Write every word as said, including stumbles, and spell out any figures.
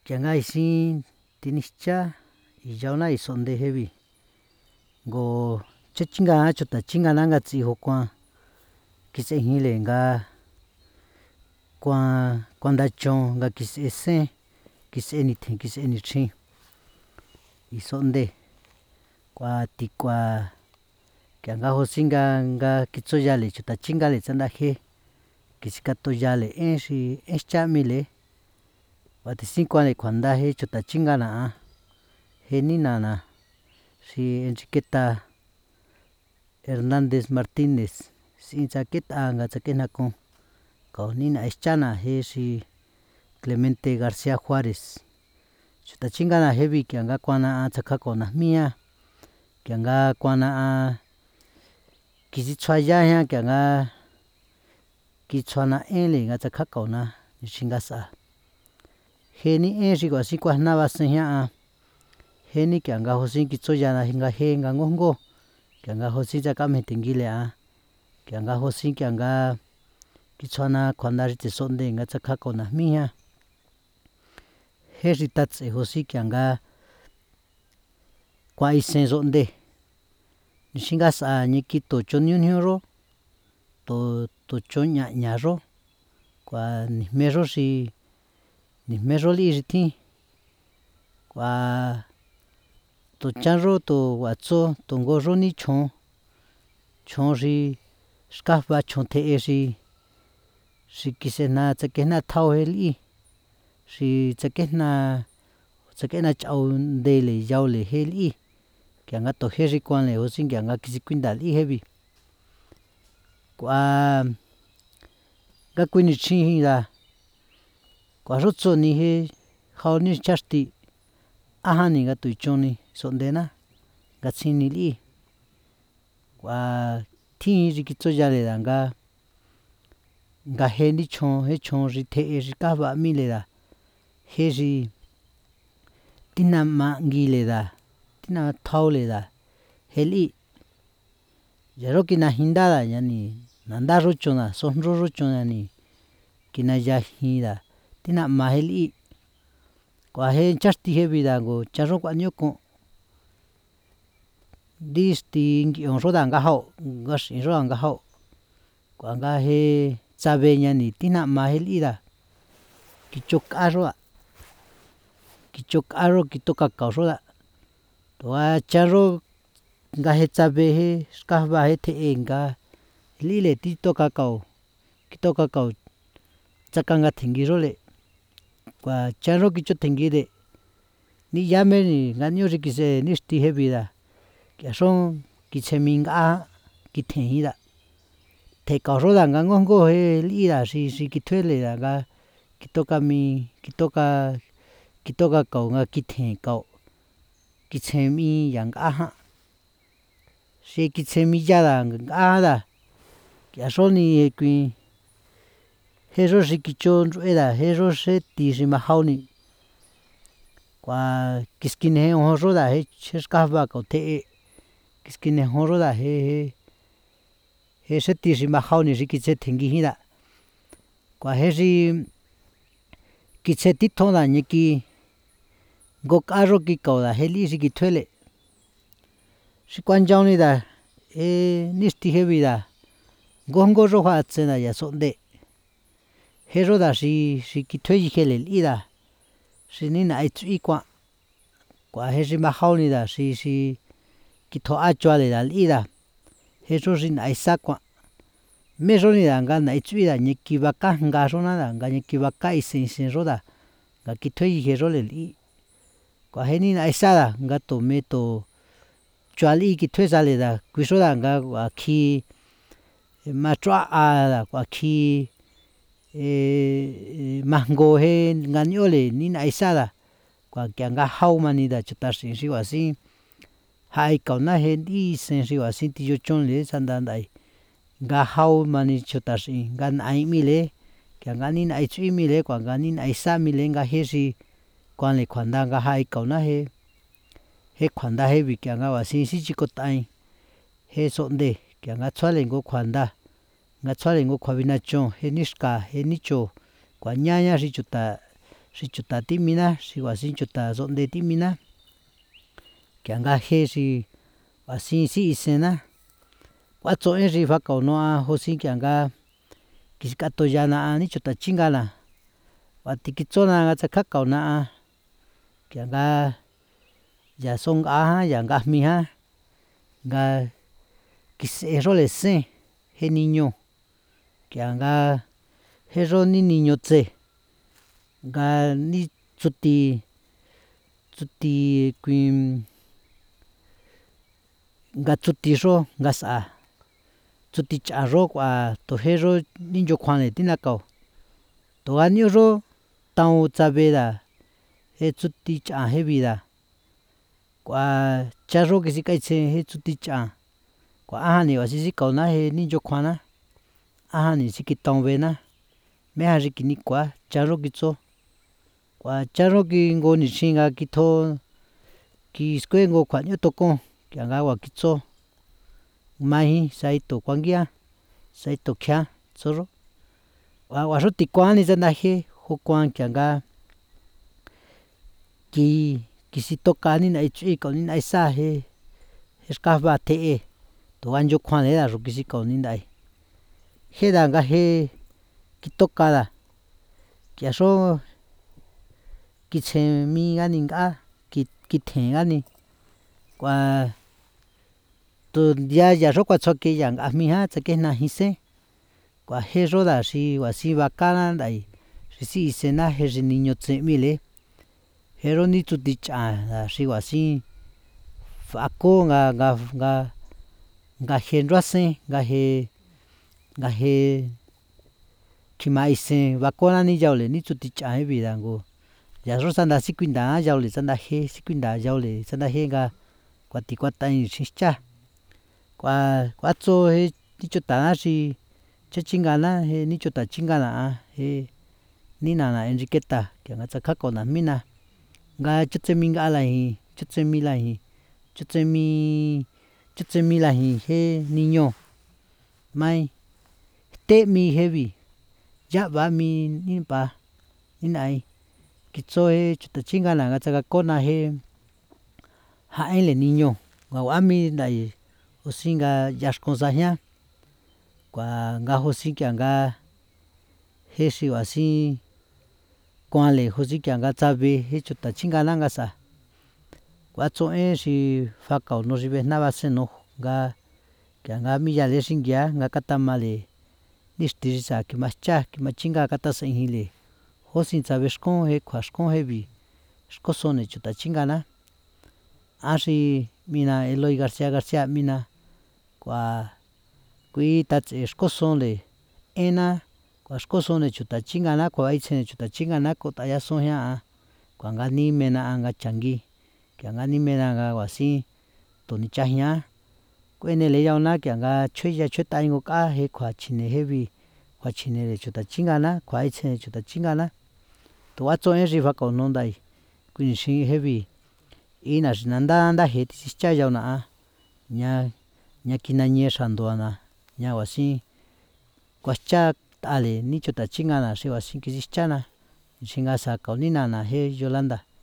kianga isin thinixcha iyauna isonde jevi ngo cha chinga chuta chinga na ngatsi jo kuan kis'ejin le nga kuan kuan ndachon nga kis'e sen kis'e nitjin kis'e nichrin isonde k'ua tik'ua kianga josinga nga kitsuya le chuta chinga le tsandaje kiskatuya le 'en xi 'en xcha'mi le juathesin kuan le kjuanda je chuta chinga na je ni na na xi enchiqueta Hernandez Martinez s'in tsaket'a nga tsak'ejna kon kao ni na'e xchana je xi Clemente Garcia Juárez chuta chinga na jevi kianga kuana'a tsakjako najmia kianga kuana'a kisitsjuaya jian kianga kitsjuana 'en le nga tsakjakaona nixin ngas'a je ni 'en xi k'uasin kuajna basen jia'a je ni kianga josin kitsuyana nga je nga nkojnko kianga josin tsakamje tengile'a kianga josin kianga kitsjuana kjuanda xi tesonde nga tsakjako najmi jian je xi tatse josin kianga kuan isen sonde nixin ngas'a nikito choniño ro to tochon ña'ña xo k'ua nijme xo xi nijme xo l'i xi tjin k'ua tochan xo to k'uatso tongo xo nichjon chjon xi xkafa chjon tje'e xi xi kis'ejna tsak'ejna tjao je l'i xi tsak'ejna tsak'ejna ch'ao nde le yao le je l'i kianga toje xi kuan le josin kianga kisikuinda l'i jevi k'ua nga kui nichjin ra k'ua xu tsuni je jaoni chaxti á jan ni nga tuichoni s'ondena ngatsjini l'i k'ua tjin xi kitsuya le ra nga nga je nichjon je chjon xi tje'e xi kajba mi le ra je xi tijnama ngi le ra tijna tjao le ra je l'i yaro kinajinda ra yani nanda xu chona sojnxro xu chona ni kinayajin ra tijnama je l'i k'ua je nchaxti jevi ra ngo cha xo k'uanio kon ndixti ngi'on xo ra ngajao ngaxi'in xo ra ngajao k'ua nga je tsabeña ni tijnama je l'i ra kichok'a xo ra kichok'a xo kitokakao xo ra tua cha xo nga je tsabe je xkajba je tje'e nga l'i le titokakao kitokakao tsakanga tjingi xo le k'ua cha xo kichon tjengi re ni'ya me ni nga'ñu xi kis'e nixti jevi ra k'ia xon kitsjemi ng'a kitjenjin ra tjekao xo ra nga nkojnko je l'i ra xi xi kitju'e le ra nga kitokami kitoka kitokakao nga kitjenkao kitsjemi ya ng'a jan xi kitsjemiya ra ng'a ra k'ia xo ni kui je xo xi kicho nch'ue ra je xo xeti xi majao ni k'ua kiskinejon xo ra je xkajba kao tje'e kiskinejon xo ra je je je xeti xi majao ni xi kitsje tjengi jin ra k'ua je xi kitsje titjon ra niki ngo k'a xo kikao ra je l'i xi kitju'e le xi kuanchaon ni ra je nixti jevi ra nkojnko xo kjua'atsena ya sonde je xo ra xi xi kitju'e je le l'i ra xi ni na'e ts'ui kuan k'ua je xi majao ni ra xi xi kitjo'a chua le ra l'i ra je xo xi na'e sa kuan mé xo ni ra nga na'e ts'ui ra niki baka jnga xona ra nga niki baka isen isen xo ra nga kitju'e je xo le l'i k'ua je ni na'e sa ra nga tomé to chua l'i kitju'e sa le ra kui xo ra nga k'ua kji machrua'a ra k'ua kji majngo je nganio le ni na'e sa ra k'ua k'ia nga jao mani ra chutax'in xi k'uasin ja'e kauna je ndí isen xi k'uasin tiyochon le sanda nda'e nga jao mani chutax'in nga na'e mi le kianga ni na'e ts'ui mi le k'ua nga ni na'e sa mi le nga je xi kuan le kjuanda nga ja'e kauna je je kjuanda jevi k'ia nga k'uasin sichikot'ain je sonde k'ia nga tsjua le ngu kjuanda nga tsjua le ngu kjua binachon je nixka je nicho k'ua ñaña xi chuta xi chuta tí'mina xi guasin chuta tson'de tí'mina kia nga je xi guasin sí'isena k'uatso'en xi fakao nua josin kia nga kiskatoyana ní chuta chingana k'ua tikitsona nga tsakjakaona kia nga ya son ng'a jan ya ngajmi jan nga kis'e xole sen je niño kia nga jexo ní niño tse nga ní tsuti tsuti kui nga tsuti xo nga s'á tsuti ch'a xo k'ua tojé xo ní nchokjuanre tinakao toa ni'u xo taon tsabe ra je tsuti ch'an je vida k'ua cha xo kisik'aitse je tsuti ch'an k'ua á jan ni guasin sikaona je ní nchokjuana á jan ni sikitaon b'ena mé jan xi kinikua cha xo kitso k'ua cha xo kingo nixin nga kitjo kiskue ngo kjua'ñu tokon kia nga k'ua kitso majín saito kuangian saito kjian tso xo k'ua k'ua xu tikuan ni tsandaje jo kuan kia nga ki kisitokani na'ui ch'ui k'o ni na'ai sa je xkajba tje'e tuba nchokjuanre xu kisikao ni nda'e jé ra nga je kitokara kia xo kitsjen mingani ng'a kitjengani k'ua tu ya ya xo kuatsuake ya ngajmi jan tsak'ejna jin sen k'ua je xo ra xi guasin bakana nda'ae xi sí'isena je xi niño tse m'íle je ro ní tsuti ch'an ra xi guasin fako nga nga nga nga je nchruasen nga je nga je kjima isen bakona ní yaole ní tsuti ch'an je vida ngu ya xo sanda sikuinda yaole tsandaje sikuinda yaole tsandaje nga kuati kuata'en nixin xchá k'ua k'uatso je ní chuta xi cha chingana je ní chuta chingana je nína na enriqueta kia nga tsakjako najmína nga chutseminga'alajin chutsemilajin chutsemi chutsemilajin je niño mai té'mi jevi ya'ba mi ní np'a ní na'ai kitso je chuta chingana nga tsakakona je ja'enle niño nga b'ami nda'ae josin nga yaxkon sajian k'ua nga josin kia nga je xi guasin kuanle josin kia nga tsabe je chuta chingana nga s'á k'uatso'en xi fakao nu xi b'ejna basen nu nga kia nga miyale xingia nga katamale níxti xi sa kjimachá kjimachinga katas'enjinle josin tsabexkun je kjua xkun jevi xkosone chuta chingana á xi m'ina eloy garcia garcia m'ina k'ua kui tatse xkosonle'énna k'ua xkosonle chuta chingana k'ua ba'itjsene chuta chingana kot'ayasun jian k'ua nga nímena nga changui kia nga nímena nga guasin tu nichajian k'uenele yauna kia nga chjueya chjuet'ai ngu k'a je kjua chjine jevi kjua chjinere chuta chingana kjua'etsjene chuta chingana tu'atso'en xi fakao nu nda'ae kui nixin jevi í naxinanda ndaje tisixchá yauna ña ña kinañe xranduana ña guasin kuaxchá t'ale ní chuta chingana xi guasin kisischána nixin nga sakao ní nana je yolanda.